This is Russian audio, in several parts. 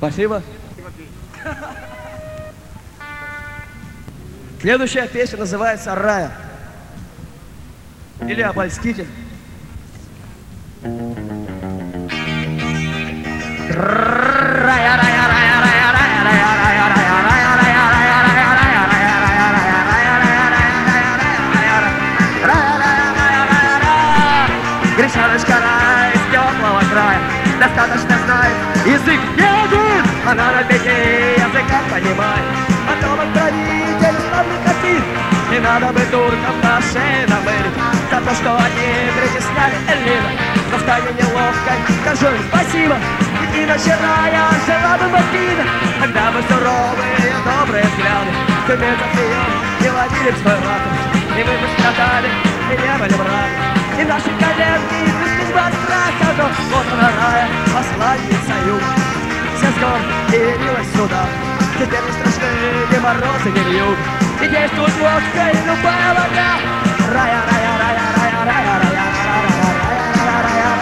Спасибо. Следующая песня называется «Рая» или «Обольститель». Рая, рая, рая, рая, рая, рая, рая, рая, грешаночка рая из теплого края достаточно знает язык не один, она на 5 языках понимает. Потом отправитель славный катит, не надо бы туркам наши намылить за то, что они притесняли Эллину. Но в тайне неловкой скажу им спасибо, ведь иначе рая жила бы Мартина, когда бы суровые добрые взгляды кумецов ее не водили в свой ракурс, и мы бы страдали, и не были браты. И наши коленки тряслись бы от страха, но вот она рая, посланница юга. Вся с гор и явилась сюда, теперь не страшны ни морозы, ни вьюг. И действует водка и любая вода. Рая, рая, рая, рая, рая, рая, рая, рая, рая, рая,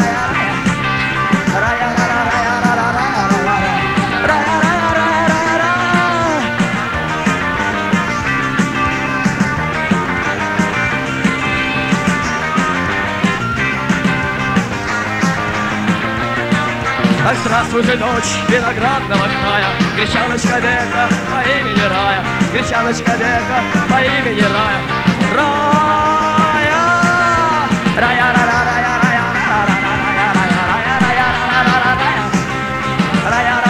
Ах, здравствуйте, дочь виноградного края, гречаночка века по имени Рая, гречаночка века по имени Рая. Рая, рая, рая, рая, рая, рая, рая, рая,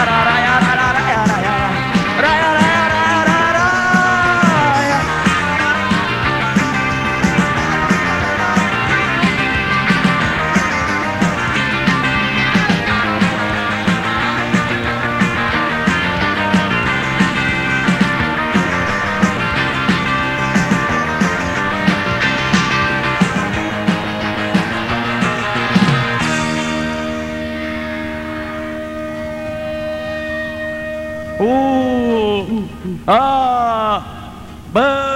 А, Б.